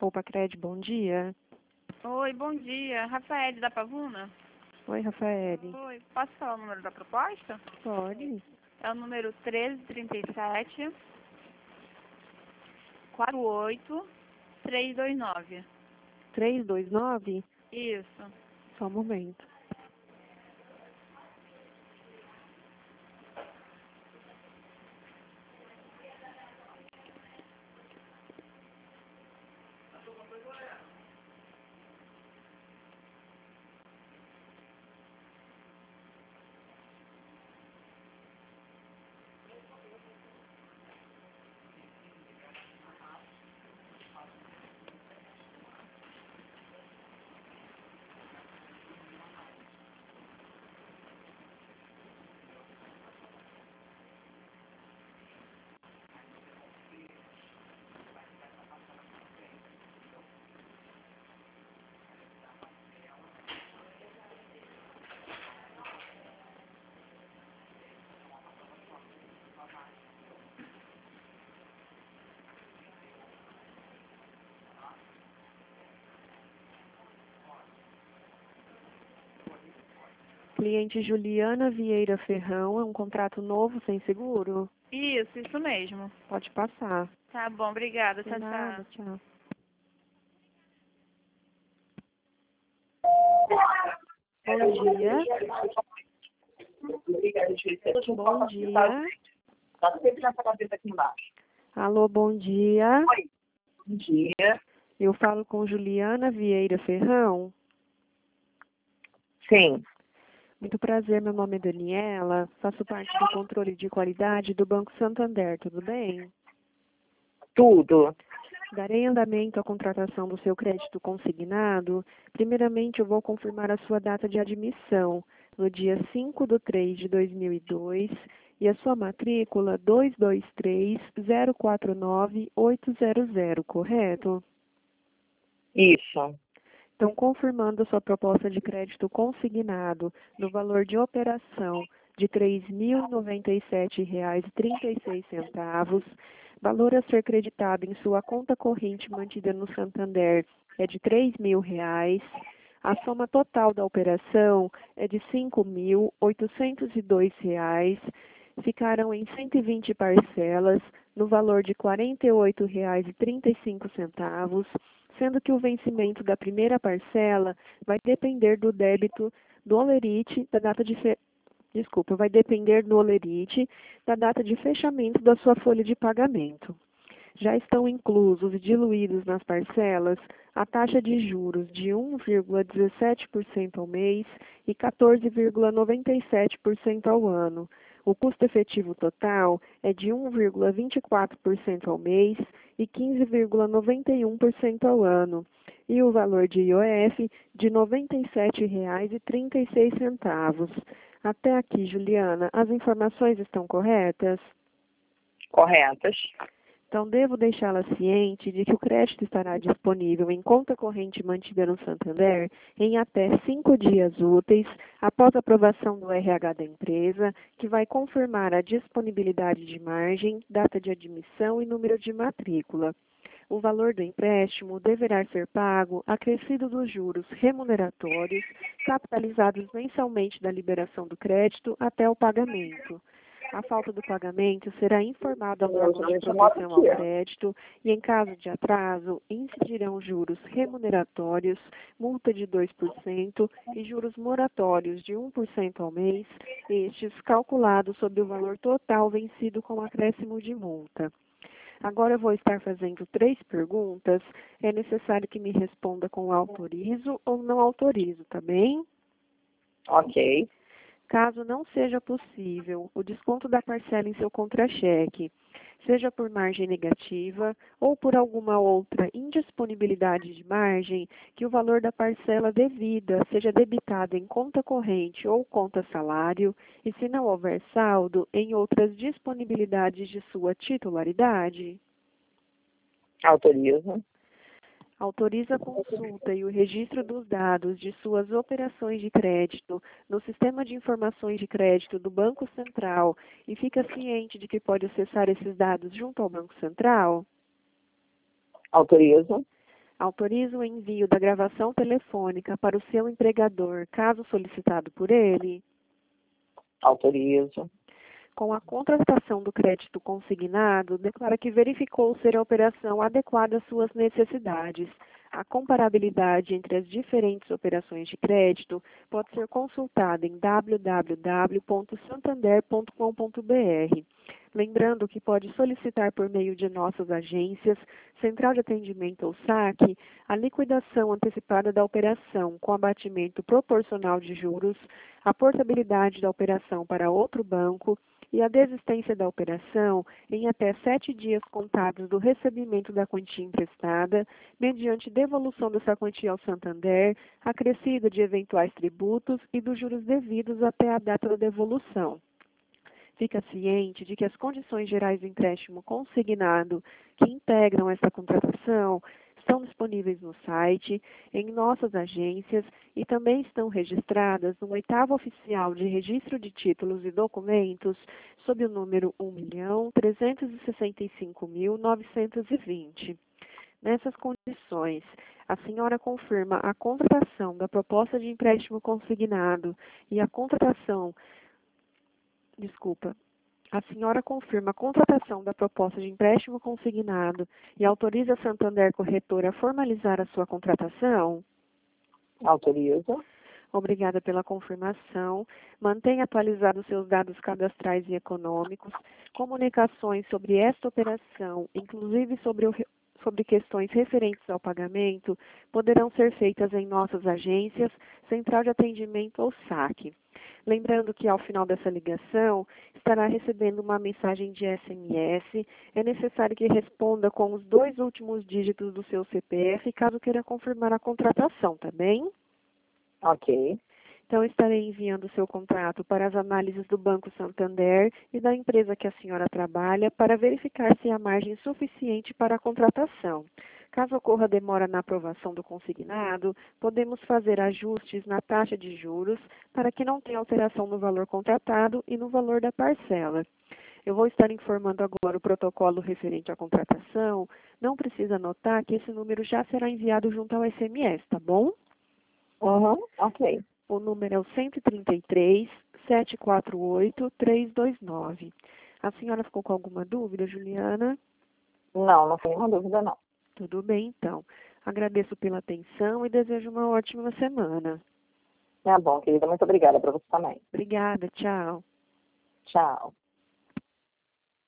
Poupa Cred, bom dia. Oi, bom dia. Rafael da Pavuna? Oi, Rafael. Oi, posso falar o número da proposta? Pode. É o número 1337 48329. 329? Isso. Só um momento. Cliente Juliana Vieira Ferrão, é um contrato novo sem seguro? Isso mesmo. Pode passar. Tá bom, obrigada. De Tchau, nada, tchau. tchau. Bom dia. Bom dia. Tá sempre nessa cabeça aqui embaixo. Alô, bom dia. Oi. Bom dia. Eu falo com Juliana Vieira Ferrão. Sim, Muito prazer, meu nome é Daniela. Faço parte do controle de qualidade do Banco Santander, tudo bem? tudo. Darei andamento à contratação do seu crédito consignado. Primeiramente, eu vou confirmar a sua data de admissão, no dia 5/3/2002, e a sua matrícula 223049800, correto? Isso. Então, confirmando a sua proposta de crédito consignado no valor de operação de R$ 3.097,36, valor a ser creditado em sua conta corrente mantida no Santander é de R$ 3.000, a soma total da operação é de R$ 5.802, ficaram em 120 parcelas, no valor de R$ 48,35, sendo que o vencimento da primeira parcela vai depender do débito do holerite da data de vai depender do holerite da data de fechamento da sua folha de pagamento. Já estão inclusos e diluídos nas parcelas a taxa de juros de 1,17% ao mês e 14,97% ao ano. O custo efetivo total é de 1,24% ao mês e 15,91% ao ano. E o valor de IOF de R$ 97,36. Até aqui, Juliana, as informações estão corretas? Corretas. Então, devo deixá-la ciente de que o crédito estará disponível em conta corrente mantida no Santander em até 5 dias úteis após a aprovação do RH da empresa, que vai confirmar a disponibilidade de margem, data de admissão e número de matrícula. O valor do empréstimo deverá ser pago acrescido dos juros remuneratórios capitalizados mensalmente da liberação do crédito até o pagamento. A falta do pagamento será informada ao órgão de proteção ao crédito e, em caso de atraso, incidirão juros remuneratórios, multa de 2% e juros moratórios de 1% ao mês, estes calculados sobre o valor total vencido com acréscimo de multa. Agora eu vou estar fazendo 3 perguntas. É necessário que me responda com autorizo ou não autorizo, tá bem? Ok. Caso não seja possível o desconto da parcela em seu contra-cheque, seja por margem negativa ou por alguma outra indisponibilidade de margem, que o valor da parcela devida seja debitado em conta corrente ou conta salário, e se não houver saldo, em outras disponibilidades de sua titularidade. Autorizo. Autoriza a consulta e o registro dos dados de suas operações de crédito no Sistema de Informações de Crédito do Banco Central e fica ciente de que pode acessar esses dados junto ao Banco Central? Autorizo. Autoriza o envio da gravação telefônica para o seu empregador, caso solicitado por ele. Autorizo. Com a contratação do crédito consignado, declara que verificou ser a operação adequada às suas necessidades. A comparabilidade entre as diferentes operações de crédito pode ser consultada em www.santander.com.br. Lembrando que pode solicitar por meio de nossas agências, Central de Atendimento ou SAC, a liquidação antecipada da operação com abatimento proporcional de juros, a portabilidade da operação para outro banco e a desistência da operação em até 7 dias contados do recebimento da quantia emprestada, mediante devolução dessa quantia ao Santander, acrescida de eventuais tributos e dos juros devidos até a data da devolução. Fica ciente de que as condições gerais do empréstimo consignado que integram esta contratação estão disponíveis no site, em nossas agências e também estão registradas no 8º Oficial de Registro de Títulos e Documentos sob o número 1.365.920. Nessas condições, a senhora confirma a contratação da proposta de empréstimo consignado e a senhora confirma a contratação da proposta de empréstimo consignado e autoriza a Santander Corretora a formalizar a sua contratação? Autorizo. Obrigada pela confirmação. Mantenha atualizados seus dados cadastrais e econômicos. Comunicações sobre esta operação, inclusive sobre questões referentes ao pagamento, poderão ser feitas em nossas agências, Central de Atendimento ou SAC. Lembrando que ao final dessa ligação, estará recebendo uma mensagem de SMS. É necessário que responda com os 2 últimos dígitos do seu CPF, caso queira confirmar a contratação, tá bem? Ok. Então, estarei enviando o seu contrato para as análises do Banco Santander e da empresa que a senhora trabalha para verificar se há margem suficiente para a contratação. Caso ocorra demora na aprovação do consignado, podemos fazer ajustes na taxa de juros para que não tenha alteração no valor contratado e no valor da parcela. Eu vou estar informando agora o protocolo referente à contratação. Não precisa anotar que esse número já será enviado junto ao SMS, tá bom? Ok. O número é o 133-748-329. A senhora ficou com alguma dúvida, Juliana? Não tem nenhuma dúvida, não. Tudo bem, então. Agradeço pela atenção e desejo uma ótima semana. Tá bom, querida. Muito obrigada para você também. Obrigada, tchau. Tchau.